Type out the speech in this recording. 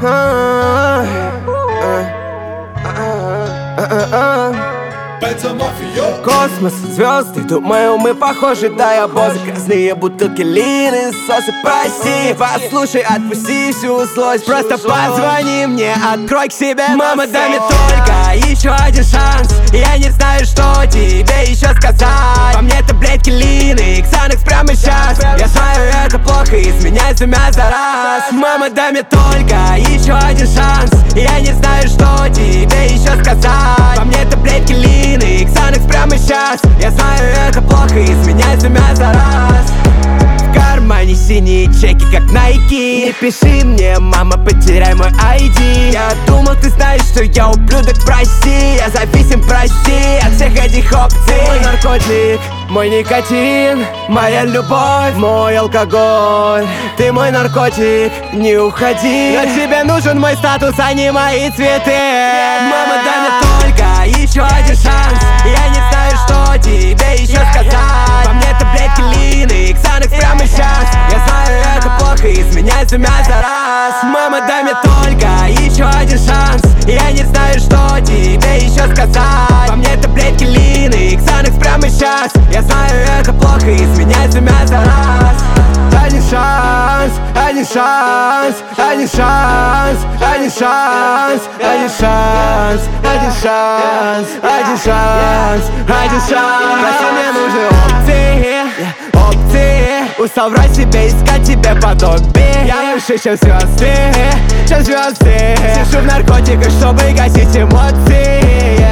Космос, звезды, думаю, мы похожи. Да, я босс, грязные бутылки, лины, сосы. Прости, послушай, отпусти всю злость. Просто позвони мне, открой к себе. Мама, дай мне только еще один шанс. Я не знаю, что тебе еще сказать. По мне таблетки, лины, Ксанакс прямо сейчас. Я знаю, это плохо, изменяй меня за раз. Мама, дай мне только еще один шанс. Я не знаю, что тебе еще сказать. По мне таблетки, лины, Ксанакс прямо сейчас. Я знаю, это плохо, изменяй меня за раз. В кармане синие чеки, как Nike. Не пиши мне, мама, потеряй мой ID. Я думал, ты знаешь, что я ублюдок, прости. Я зависим, прости, от всех этих опций. Мой наркотик, мой никотин, моя любовь, мой алкоголь. Ты мой наркотик, не уходи. Но тебе нужен мой статус, а не мои цветы. Мама, дай мне только еще один шанс. Я не знаю, что тебе еще сказать. По мне таблетки, лины, Ксанакс прямо сейчас. Я знаю, это плохо, изменяй меня за раз. Мама, дай мне только еще один шанс. Я не знаю, что тебе еще сказать. По мне таблетки, лины, Ксанакс прямо сейчас. Я знаю, это плохо, изменяй меня за раз. Один шанс, один шанс, один шанс, один шанс, один шанс, один шанс, один шанс, один шанс. Прости, мне нужны опции. Устал врать себе, искать тебе подобие. Я выше, чем звезды, чем звезды. Сижу в наркотиках, чтобы гасить эмоции.